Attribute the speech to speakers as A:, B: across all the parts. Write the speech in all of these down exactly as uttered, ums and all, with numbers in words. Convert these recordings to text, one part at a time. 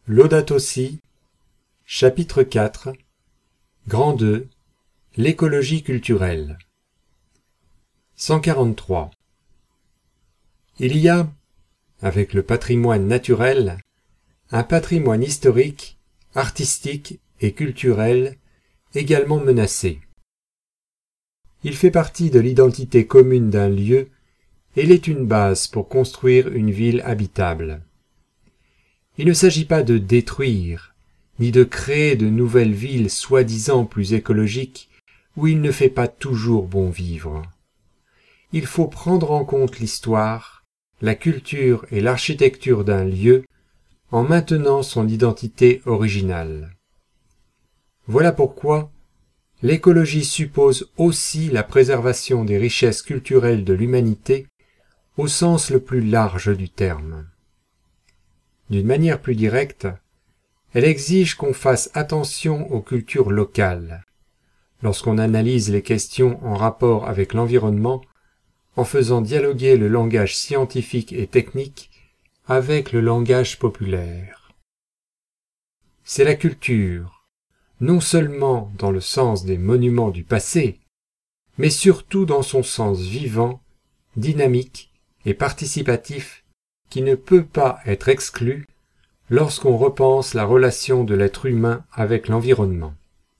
A: Laudato Si, chapitre quatre, Grand deux, l'écologie culturelle. cent quarante-trois. Il y a, avec le patrimoine naturel, un patrimoine historique, artistique et culturel également menacé. Il fait partie de l'identité commune d'un lieu et il est une base pour construire une ville habitable. Il ne s'agit pas de détruire, ni de créer de nouvelles villes soi-disant plus écologiques où il ne fait pas toujours bon vivre. Il faut prendre en compte l'histoire, la culture et l'architecture d'un lieu en maintenant son identité originale. Voilà pourquoi l'écologie suppose aussi la préservation des richesses culturelles de l'humanité au sens le plus large du terme. D'une manière plus directe, elle exige qu'on fasse attention aux cultures locales, lorsqu'on analyse les questions en rapport avec l'environnement, en faisant dialoguer le langage scientifique et technique avec le langage populaire. C'est la culture, non seulement dans le sens des monuments du passé, mais surtout dans son sens vivant, dynamique et participatif qui ne peut pas être exclu lorsqu'on repense la relation de l'être humain avec l'environnement.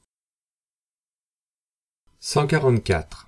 A: cent quarante-quatre.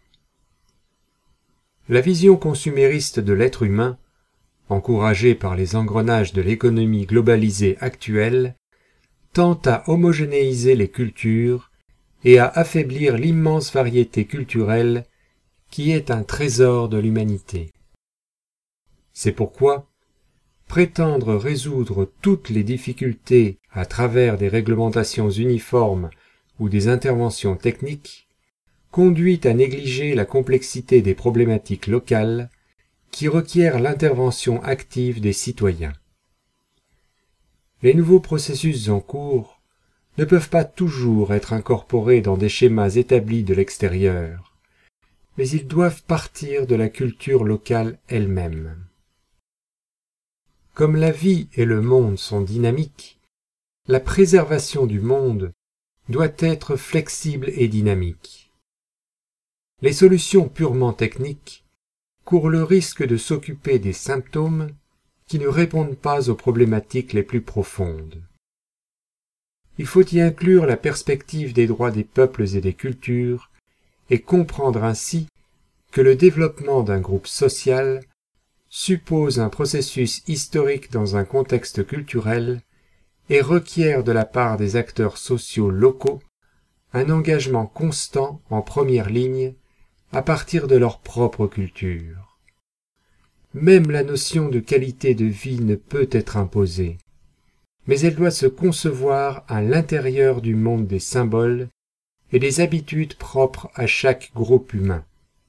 A: La vision consumériste de l'être humain, encouragée par les engrenages de l'économie globalisée actuelle, tend à homogénéiser les cultures et à affaiblir l'immense variété culturelle qui est un trésor de l'humanité. C'est pourquoi prétendre résoudre toutes les difficultés à travers des réglementations uniformes ou des interventions techniques conduit à négliger la complexité des problématiques locales qui requièrent l'intervention active des citoyens. Les nouveaux processus en cours ne peuvent pas toujours être incorporés dans des schémas établis de l'extérieur, mais ils doivent partir de la culture locale elle-même. Comme la vie et le monde sont dynamiques, la préservation du monde doit être flexible et dynamique. Les solutions purement techniques courent le risque de s'occuper des symptômes qui ne répondent pas aux problématiques les plus profondes. Il faut y inclure la perspective des droits des peuples et des cultures et comprendre ainsi que le développement d'un groupe social suppose un processus historique dans un contexte culturel et requiert de la part des acteurs sociaux locaux un engagement constant en première ligne à partir de leur propre culture. Même la notion de qualité de vie ne peut être imposée, mais elle doit se concevoir à l'intérieur du monde des symboles et des habitudes propres à chaque groupe humain.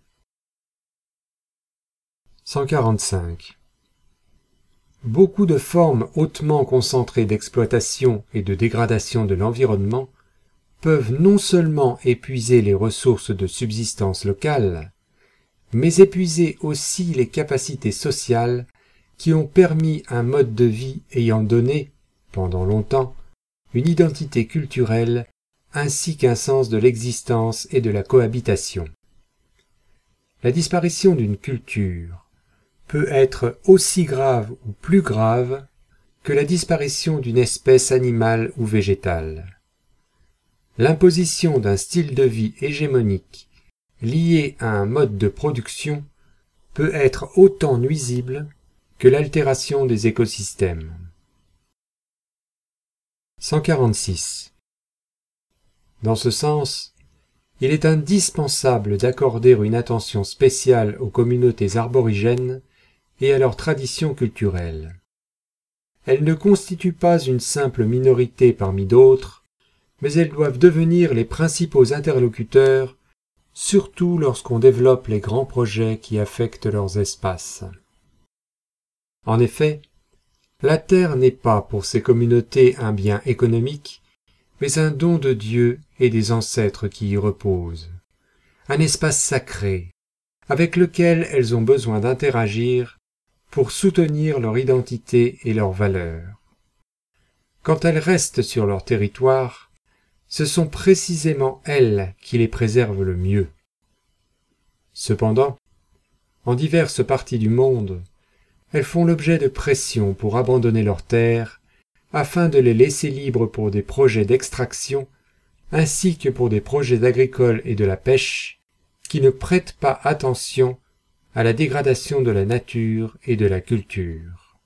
A: cent quarante-cinq. Beaucoup de formes hautement concentrées d'exploitation et de dégradation de l'environnement peuvent non seulement épuiser les ressources de subsistance locales, mais épuiser aussi les capacités sociales qui ont permis un mode de vie ayant donné, pendant longtemps, une identité culturelle ainsi qu'un sens de l'existence et de la cohabitation. La disparition d'une culture peut être aussi grave ou plus grave que la disparition d'une espèce animale ou végétale. L'imposition d'un style de vie hégémonique lié à un mode de production peut être autant nuisible que l'altération des écosystèmes. cent quarante-six. Dans ce sens, il est indispensable d'accorder une attention spéciale aux communautés aborigènes et à leurs traditions culturelles. Elles ne constituent pas une simple minorité parmi d'autres, mais elles doivent devenir les principaux interlocuteurs, surtout lorsqu'on développe les grands projets qui affectent leurs espaces. En effet, la terre n'est pas pour ces communautés un bien économique, mais un don de Dieu et des ancêtres qui y reposent, un espace sacré, avec lequel elles ont besoin d'interagir pour soutenir leur identité et leurs valeurs. quand elles restent sur leur territoire, ce sont précisément elles qui les préservent le mieux. Cependant, en diverses parties du monde, elles font l'objet de pressions pour abandonner leurs terres, afin de les laisser libres pour des projets d'extraction, ainsi que pour des projets agricoles et de la pêche, qui ne prêtent pas attention à la dégradation de la nature et de la culture.